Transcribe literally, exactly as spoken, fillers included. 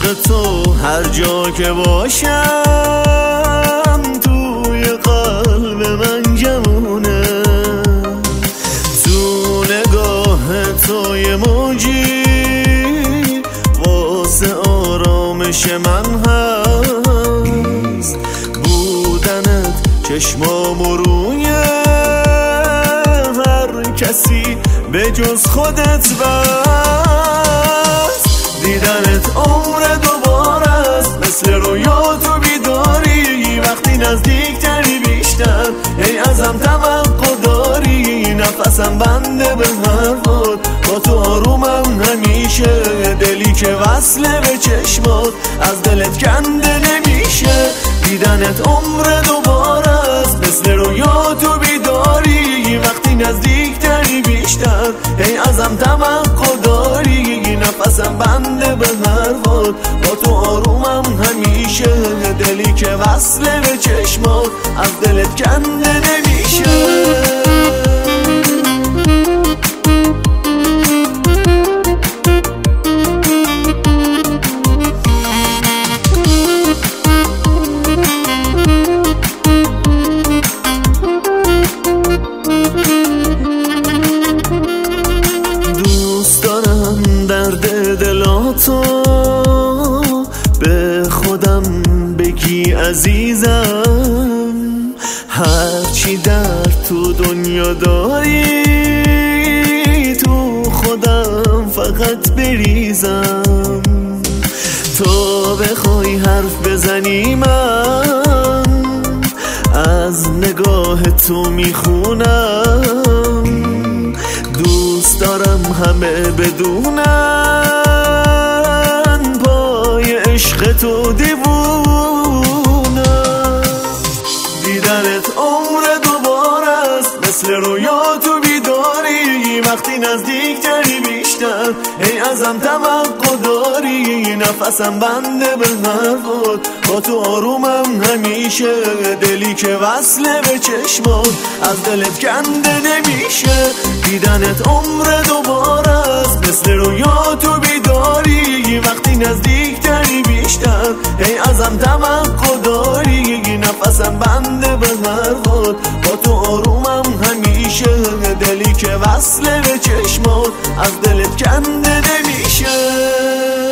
تو هر جا که باشم توی قلب من جمونه، تو نگاه تو یه موجی واسه آرامش من هست، بودنت چشمامو روی هر کسی به جز خودت بست، دیدنت عمر دوباره است، مثل رویا تو بیداری، وقتی نزدیکتری بیشتر ای ازم توقع داری، نفسم بنده به حرفات، با تو آرومم همیشه، دلی که وصله به چشمات از دلت کنده نمیشه، دیدنت عمر دوباره است، مثل رویا تو بیداری، وقتی نزدیکتری بیشتر ای ازم توقع داری، نفسم بنده به حرفات، با تو آرومم همیشه، دلی که وصله به چشمات از دلت کنده نمیشه. درد دلاتو به خودم بگی عزیزم، هرچی درد تو دنیا داری تو خودم فقط بریزم، تو بخوای حرف بزنی من از نگاه تو میخونم، دوست دارم همه بدونن پای عشق تو دیوونم، دیدنت عمر دوباره است، مثل رویا تو بیداری، وقتی نزدیکتری بیشتر ای ازم توقع داری، نفسم بنده به حرفات، با تو آرومم همیشه، دلی که وصله به چشمات از دلت کنده نمیشه، دیدنت عمر دوباره است، مثل رویا تو بیداری، وقتی نزدیکتری بیشتر ای ازم توقع داری، نفسم بنده به حرفات، با تو آرومم همیشه، دلی که وصله به چشمات از دلت کنده نمیشه.